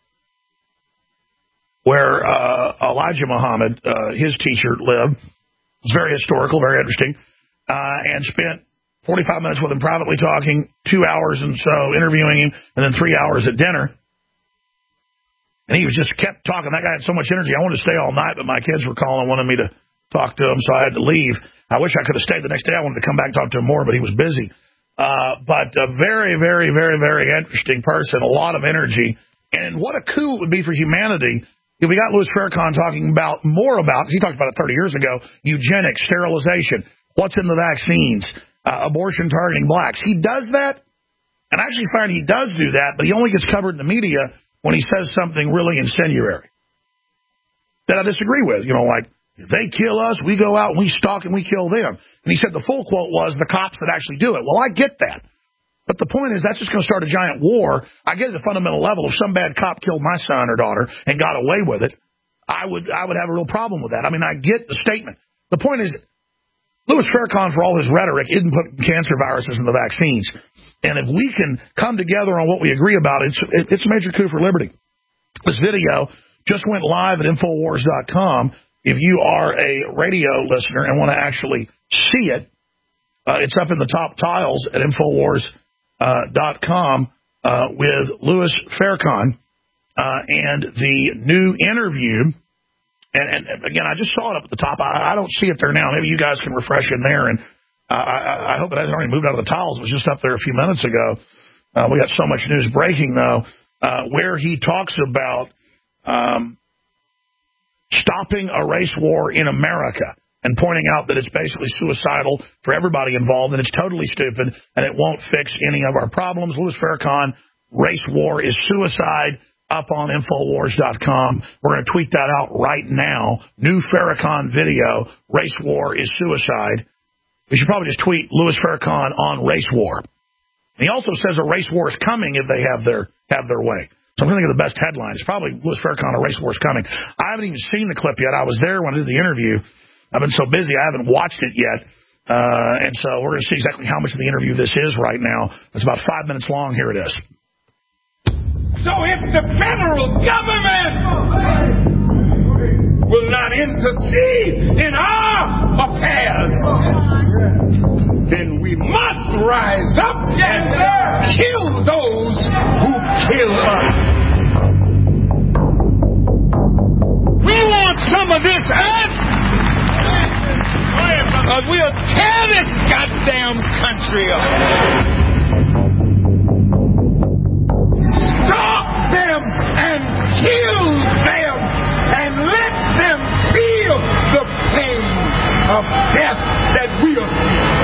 where uh, Elijah Muhammad, uh, his teacher, lived. It was very historical, very interesting. Uh, and spent forty-five minutes with him privately talking, two hours and so interviewing him, and then three hours at dinner. And he was just kept talking. That guy had so much energy. I wanted to stay all night, but my kids were calling, wanted me to talk to him, so I had to leave. I wish I could have stayed the next day. I wanted to come back and talk to him more, but he was busy. Uh, but a very, very, very, very interesting person, a lot of energy. And what a coup it would be for humanity if we got Louis Farrakhan talking about more about, because he talked about it thirty years ago, eugenics, sterilization. What's in the vaccines, uh, abortion targeting blacks. He does that, and I actually find he does do that, but he only gets covered in the media when he says something really incendiary that I disagree with. You know, like, if they kill us, we go out and we stalk and we kill them. And he said the full quote was the cops that actually do it. Well, I get that. But the point is that's just going to start a giant war. I get at a fundamental level. If some bad cop killed my son or daughter and got away with it, I would I would have a real problem with that. I mean, I get the statement. The point is, Louis Farrakhan, for all his rhetoric, isn't putting cancer viruses in the vaccines. And if we can come together on what we agree about, it's, it's a major coup for liberty. This video just went live at Infowars dot com. If you are a radio listener and want to actually see it, uh, it's up in the top tiles at Infowars dot com uh, with Louis Farrakhan uh, and the new interview. And, and, again, I just saw it up at the top. I, I don't see it there now. Maybe you guys can refresh in there. And uh, I, I hope it hasn't already moved out of the tiles. It was just up there a few minutes ago. Uh, we got so much news breaking, though, uh, where he talks about um, stopping a race war in America and pointing out that it's basically suicidal for everybody involved, and it's totally stupid, and it won't fix any of our problems. Louis Farrakhan, race war is suicide. up on Infowars dot com. We're going to tweet that out right now. New Farrakhan video, Race War is Suicide. We should probably just tweet Louis Farrakhan on race war. And he also says a race war is coming if they have their have their way. So I'm going to think of the best headline. It's probably Louis Farrakhan, a race war is coming. I haven't even seen the clip yet. I was there when I did the interview. I've been so busy I haven't watched it yet. Uh, and so we're going to see exactly how much of the interview this is right now. It's about five minutes long. Here it is. So if the federal government will not intercede in our affairs, then we must rise up and kill those who kill us. We want some of this earth. Uh, we'll tear this goddamn country up. Stop them and kill them and let them feel the pain of death that we are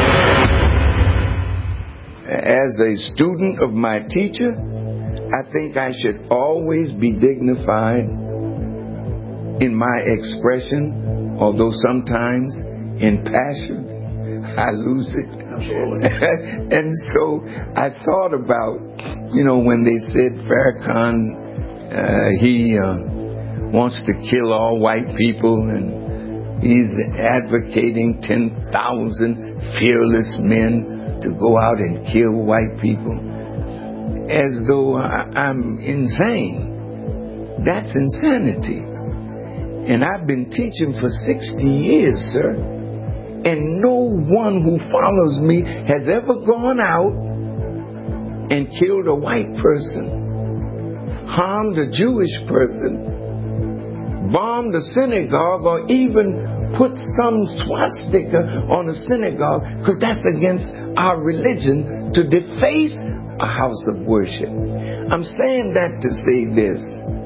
feeling. As a student of my teacher, I think I should always be dignified in my expression, although sometimes in passion I lose it. And so I thought about, you know, when they said Farrakhan, uh, he uh, wants to kill all white people, and he's advocating ten thousand fearless men to go out and kill white people, as though I, I'm insane. That's insanity. And I've been teaching for sixty years, sir. And no one who follows me has ever gone out and killed a white person, harmed a Jewish person, bombed a synagogue, or even put some swastika on a synagogue, because that's against our religion, to deface a house of worship. I'm saying that to say this.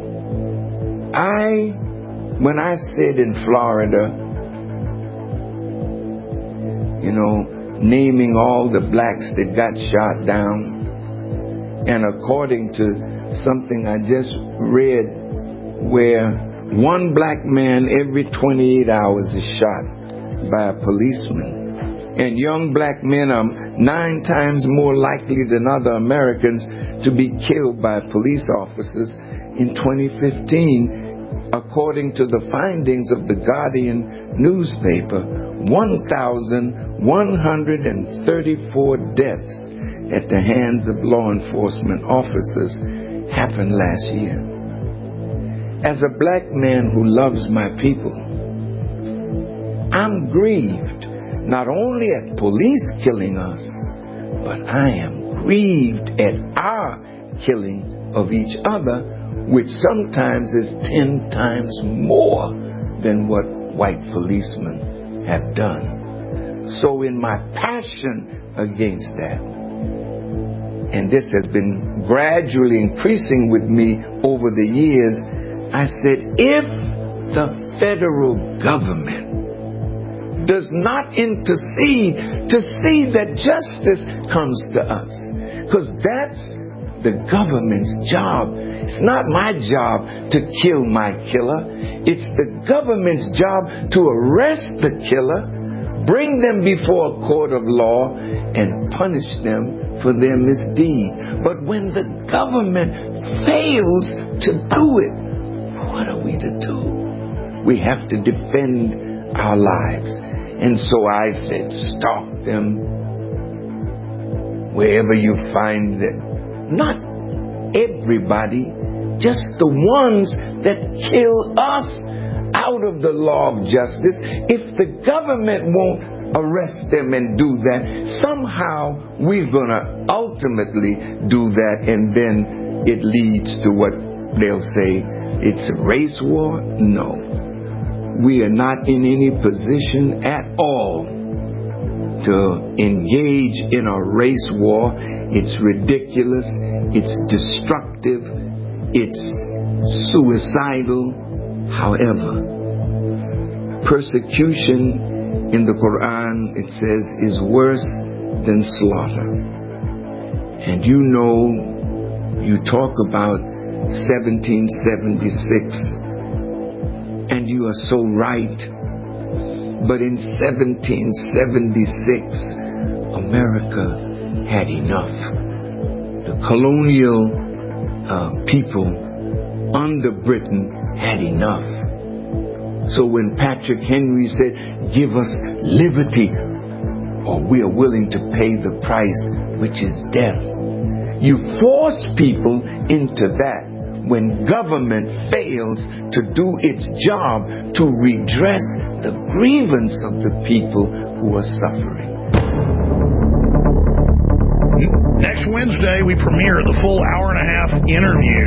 I, when I said in Florida, you know, naming all the blacks that got shot down, and according to something I just read, where one black man every twenty-eight hours is shot by a policeman, and young black men are nine times more likely than other Americans to be killed by police officers in twenty fifteen, according to the findings of the Guardian newspaper, one thousand one hundred thirty-four deaths at the hands of law enforcement officers happened last year. As a black man who loves my people, I'm grieved not only at police killing us, but I am grieved at our killing of each other, which sometimes is ten times more than what white policemen have done. So in my passion against that, and this has been gradually increasing with me over the years, I said, if the federal government does not intercede to see that justice comes to us, because that's the government's job. It's not my job to kill my killer. It's the government's job to arrest the killer, bring them before a court of law, and punish them for their misdeed. But when the government fails to do it, what are we to do? We have to defend our lives. And so I said, stalk them wherever you find them. Not everybody, just the ones that kill us out of the law of justice. If the government won't arrest them and do that, somehow we're going to ultimately do that, and then it leads to what they'll say, it's a race war. No, we are not in any position at all to engage in a race war. It's ridiculous, it's destructive, it's suicidal. However, persecution in the Quran, it says, is worse than slaughter. And you know, you talk about seventeen seventy-six. And you are so right. But in seventeen seventy-six, America had enough. The colonial uh, people under Britain had enough. So when Patrick Henry said, give us liberty, or we are willing to pay the price, which is death, you force people into that when government fails to do its job to redress the grievance of the people who are suffering. Next Wednesday, we premiere the full hour and a half interview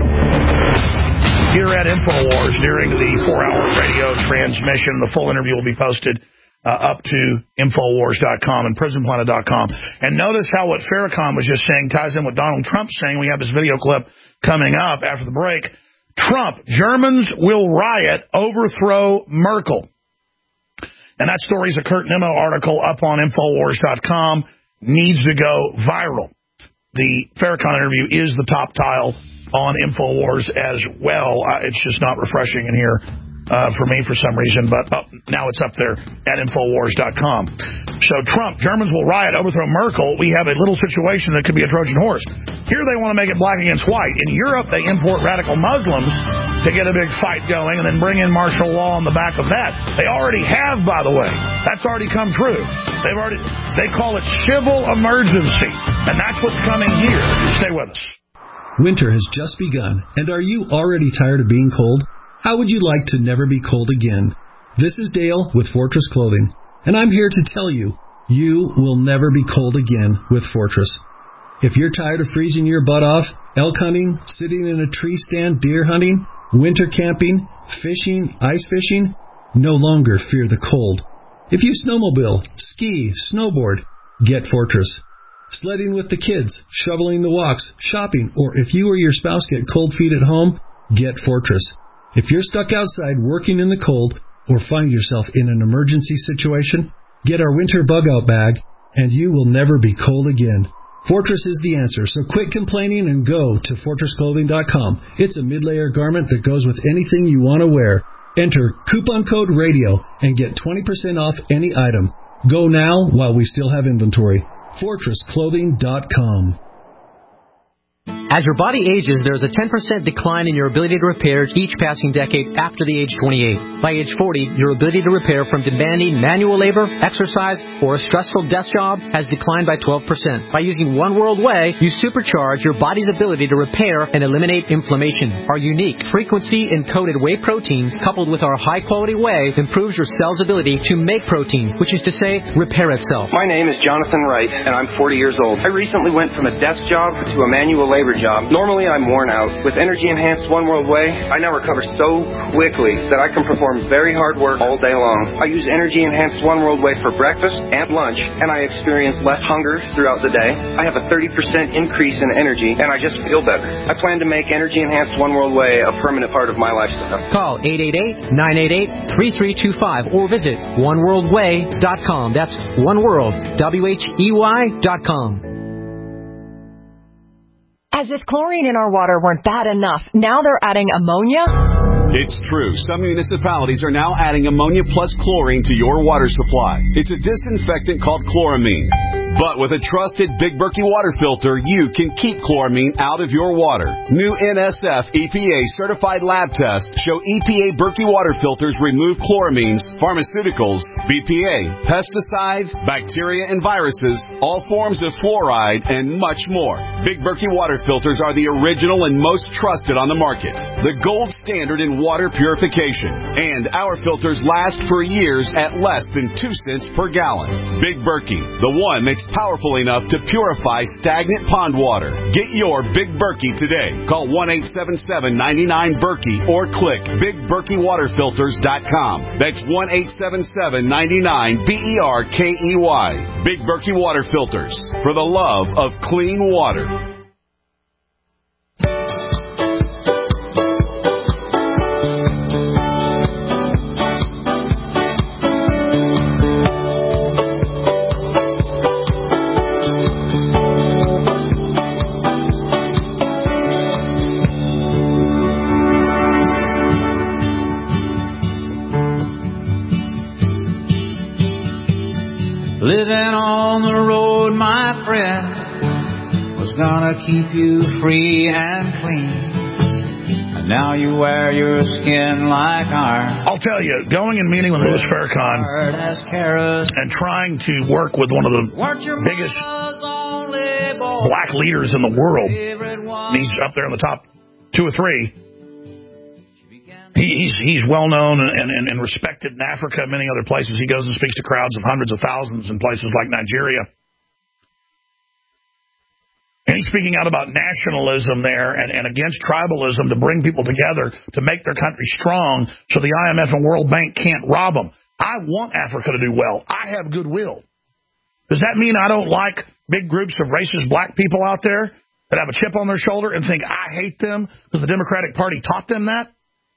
here at InfoWars during the four-hour radio transmission. The full interview will be posted uh, up to Infowars dot com and Prison Planet dot com. And notice how what Farrakhan was just saying ties in with Donald Trump saying. We have this video clip coming up after the break. Trump, Germans will riot, overthrow Merkel. And that story is a Kurt Nimmo article up on Infowars dot com. Needs to go viral. The Farrakhan interview is the top tile on InfoWars as well. Uh, it's just not refreshing in here uh, for me for some reason, but oh, now it's up there at Infowars dot com. So Trump, Germans will riot, overthrow Merkel. We have a little situation that could be a Trojan horse. Here they want to make it black against white. In Europe, they import radical Muslims to get a big fight going and then bring in martial law on the back of that. They already have, by the way. That's already come true. They've already, they call it civil emergency, and that's what's coming here. Stay with us. Winter has just begun, and are you already tired of being cold? How would you like to never be cold again? This is Dale with Fortress Clothing, and I'm here to tell you, you will never be cold again with Fortress. If you're tired of freezing your butt off, elk hunting, sitting in a tree stand, deer hunting, winter camping, fishing, ice fishing, no longer fear the cold. If you snowmobile, ski, snowboard, get Fortress. Sledding with the kids, shoveling the walks, shopping, or if you or your spouse get cold feet at home, get Fortress. If you're stuck outside working in the cold or find yourself in an emergency situation, get our winter bug-out bag, and you will never be cold again. Fortress is the answer, so quit complaining and go to Fortress Clothing dot com. It's a mid-layer garment that goes with anything you want to wear. Enter coupon code RADIO and get twenty percent off any item. Go now while we still have inventory. Fortress Clothing dot com. As your body ages, there is a ten percent decline in your ability to repair each passing decade after the age twenty-eight. By age forty, your ability to repair from demanding manual labor, exercise, or a stressful desk job has declined by twelve percent. By using One World Whey, you supercharge your body's ability to repair and eliminate inflammation. Our unique frequency-encoded whey protein, coupled with our high-quality whey, improves your cell's ability to make protein, which is to say, repair itself. My name is Jonathan Wright, and I'm forty years old. I recently went from a desk job to a manual labor job. Normally, I'm worn out. With energy-enhanced One World Whey, I now recover so quickly that I can perform very hard work all day long. I use energy-enhanced One World Whey for breakfast and lunch, and I experience less hunger throughout the day. I have a thirty percent increase in energy, and I just feel better. I plan to make energy-enhanced One World Whey a permanent part of my lifestyle. Call eight eight eight, nine eight eight, three three two five or visit one world whey dot com. That's One World, W H E Y dot com. As if chlorine in our water weren't bad enough, now they're adding ammonia? It's true. Some municipalities are now adding ammonia plus chlorine to your water supply. It's a disinfectant called chloramine. But with a trusted Big Berkey water filter, you can keep chloramine out of your water. New N S F E P A certified lab tests show E P A Berkey water filters remove chloramines, pharmaceuticals, B P A, pesticides, bacteria and viruses, all forms of fluoride, and much more. Big Berkey water filters are the original and most trusted on the market. The gold standard in water purification. And our filters last for years at less than two cents per gallon. Big Berkey, the one mixed powerful enough to purify stagnant pond water. Get your Big Berkey today. Call one eight seven seven, nine nine, Berkey or click big berkey water filters dot com. That's one eight seven seven, nine nine, B E R K E Y. Big Berkey Water Filters, for the love of clean water. keep you free and clean. And now you wear your skin like iron. I'll tell you, going and meeting with Louis Farrakhan and trying to work with one of the biggest black leaders in the world, he's up there in the top two or three. He, he's he's well known and, and, and respected in Africa and many other places. He goes and speaks to crowds of hundreds of thousands in places like Nigeria. And he's speaking out about nationalism there and, and against tribalism to bring people together to make their country strong so the I M F and World Bank can't rob them. I want Africa to do well. I have goodwill. Does that mean I don't like big groups of racist black people out there that have a chip on their shoulder and think I hate them because the Democratic Party taught them that?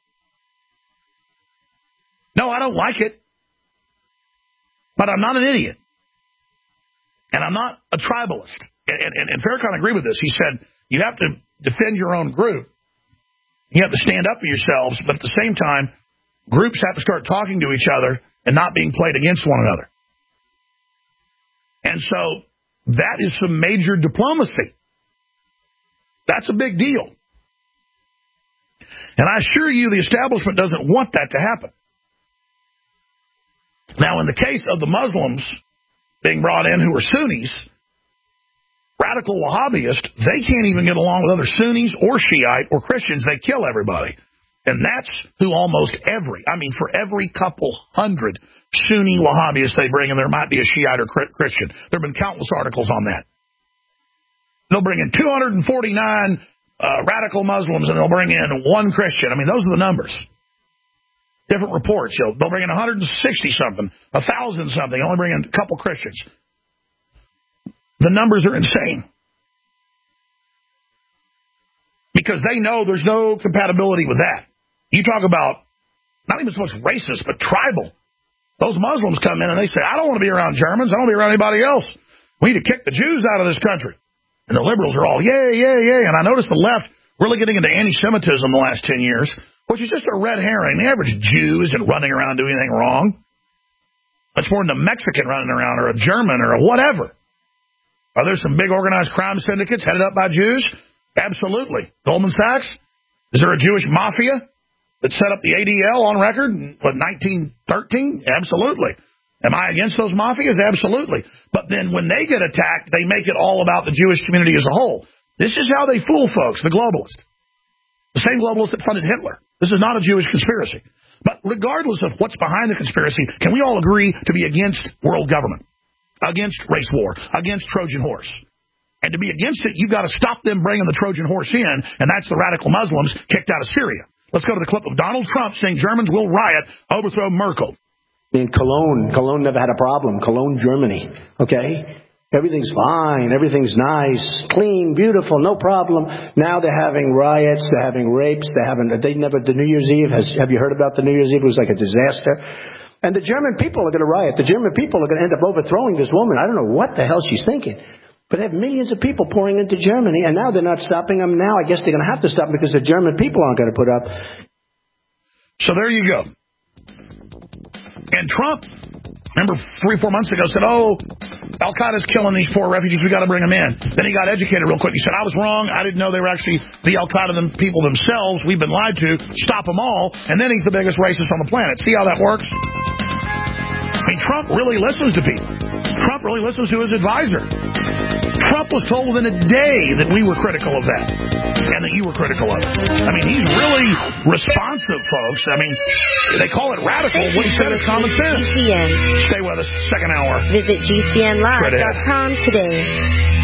No, I don't like it. But I'm not an idiot. And I'm not a tribalist. And, and, and Farrakhan agreed with this. He said, you have to defend your own group. You have to stand up for yourselves. But at the same time, groups have to start talking to each other and not being played against one another. And so that is some major diplomacy. That's a big deal. And I assure you the establishment doesn't want that to happen. Now, in the case of the Muslims being brought in who are Sunnis, radical Wahhabists, they can't even get along with other Sunnis or Shiite or Christians. They kill everybody. And that's who almost every, I mean, for every couple hundred Sunni Wahhabists they bring in, there might be a Shiite or Christian. There have been countless articles on that. They'll bring in two hundred forty-nine uh, radical Muslims and they'll bring in one Christian. I mean, those are the numbers. Different reports. You know, they'll bring in one hundred sixty something, one thousand something, only bring in a couple Christians. The numbers are insane. Because they know there's no compatibility with that. You talk about not even so much racist, but tribal. Those Muslims come in and they say, I don't want to be around Germans. I don't want to be around anybody else. We need to kick the Jews out of this country. And the liberals are all, yay, yay, yay. And I noticed the left really getting into anti-Semitism the last ten years, which is just a red herring. The average Jew isn't running around doing anything wrong. Much more than a Mexican running around or a German or a whatever. Are there some big organized crime syndicates headed up by Jews? Absolutely. Goldman Sachs? Is there a Jewish mafia that set up the A D L on record in what, nineteen thirteen? Absolutely. Am I against those mafias? Absolutely. But then when they get attacked, they make it all about the Jewish community as a whole. This is how they fool folks, the globalists. The same globalists that funded Hitler. This is not a Jewish conspiracy. But regardless of what's behind the conspiracy, can we all agree to be against world government, against race war, against Trojan horse? And to be against it, you've got to stop them bringing the Trojan horse in, and that's the radical Muslims kicked out of Syria. Let's go to the clip of Donald Trump saying Germans will riot, overthrow Merkel. In Cologne, Cologne never had a problem. Cologne, Germany, okay? Everything's fine. Everything's nice, clean, beautiful, no problem. Now they're having riots. They're having rapes. They're having, they never, the New Year's Eve, has, have you heard about the New Year's Eve? It was like a disaster. And the German people are going to riot. The German people are going to end up overthrowing this woman. I don't know what the hell she's thinking. But they have millions of people pouring into Germany, and now they're not stopping them. Now I guess they're going to have to stop because the German people aren't going to put up. So there you go. And Trump, remember three, four months ago, said, oh, Al-Qaeda's killing these poor refugees. We got to bring them in. Then he got educated real quick. He said, I was wrong. I didn't know they were actually the Al-Qaeda people themselves. We've been lied to. Stop them all. And then he's the biggest racist on the planet. See how that works? I mean, Trump really listens to people. Trump really listens to his advisor. Trump was told within a day that we were critical of that and that you were critical of it. I mean, he's really responsive, folks. I mean, they call it radical. What he said is common sense. G C N. Stay with us. Second hour. Visit G C N live dot com today.